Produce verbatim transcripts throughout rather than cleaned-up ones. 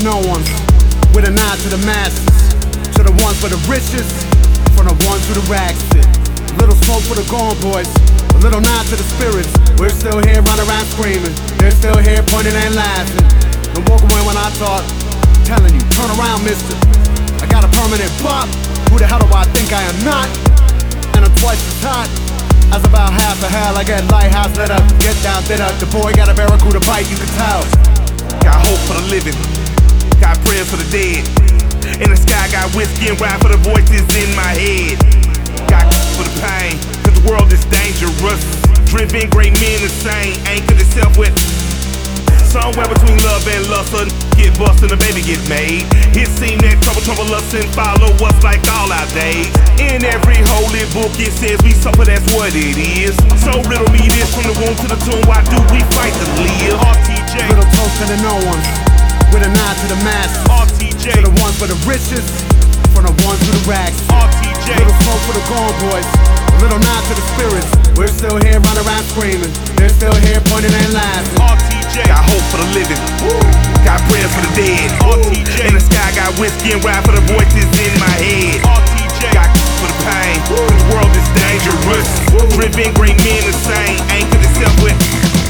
no ones, with a nod to the masses, to the ones for the richest, from the ones who the rags fit. Little smoke for the gone boys, a little nod to the spirits. We're still here running around screaming, they're still here pointing and laughing. Don't walk away when I talk, telling you, turn around mister. I got a permanent bop, who the hell do I think I am not? And I'm twice as hot as about half a hell. I get lighthouse lit up, get down, lit up. The boy got a barracuda bite, you can tell. Got hope for the living, got prayers for the dead. In the sky, got whiskey and ride for the voices in my head. Got for the pain, cause the world is dangerous. Driven great men insane, anchored itself with somewhere between love and lust. A get bust and a baby get made. It seemed that trouble, trouble us and follow us like all our days. In every holy book it says we suffer, that's what it is. So riddle me this, from the womb to the tomb, why do we fight to live? R T J, little toast to the no ones, with a nod to the masses. R T J, to the ones for the richest, from the ones who the rags. R T J, little smoke for the gone boys, a little nod to the spirits. We're still here running around screaming, they're still here pointing and laughing. R T J, got hope for the living, got prayers for the dead. R T J, in the sky, got whiskey and ride for the voices in my head. R T J, got for the pain, the world is dangerous. Driven great men insane, anchored itself with.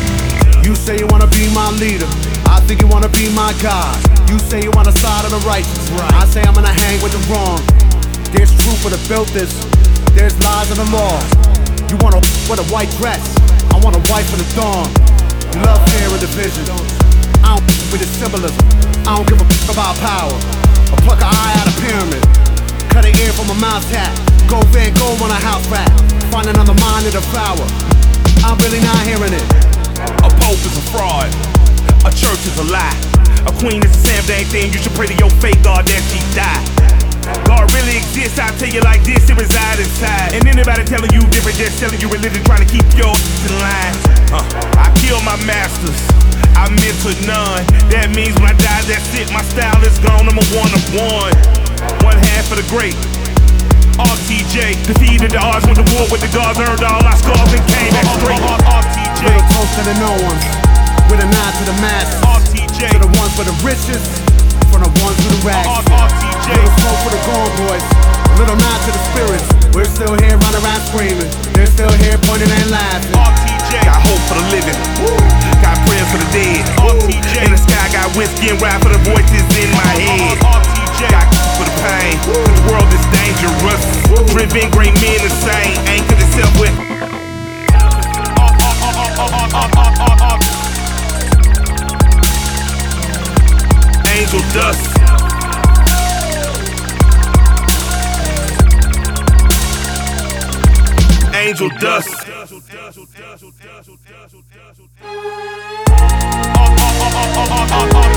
You say you wanna be my leader, I think you wanna be my God. You say you on the side of the righteous, I say I'm gonna hang with the wrong. There's truth for the built this, there's lies in the law. You want a with a white dress, I want a wife for the dawn. You love fear and division, I don't with the symbolism. I don't give a about power. I pluck an eye out of pyramid, cut an ear from a mouse tap. Go Van Gogh on a house rat, find another mind to devour. I'm really not hearing it. A pope is a fraud, a church is a lie. A queen is the same dang thing, you should pray to your fake God that she die. God really exists, I tell you like this, it resides inside. And anybody telling you different, just selling you religion, trying to keep your in line. uh, I kill my masters, I mentor none. That means when I die, that's it, my style is gone, I'm a one of one. One half of the great R T J, defeated the odds, went to war with the gods, earned all our scars and came back straight. R T J, little toast to the no ones, with a nod to the masses. R T J, to the ones for the richest, from the ones who the rags. R T J, little smoke for the gone boys, a little nod to the spirits. We're still here running around screaming, they're still here pointing and laughing. R T J, got hope for the living, got prayers for the dead. R T J, in the sky, got whiskey and ride for the voices in my head. R T J, got for the pain, the world is dangerous. Driven great men insane, anchored itself with. Angel dust. Angel dust.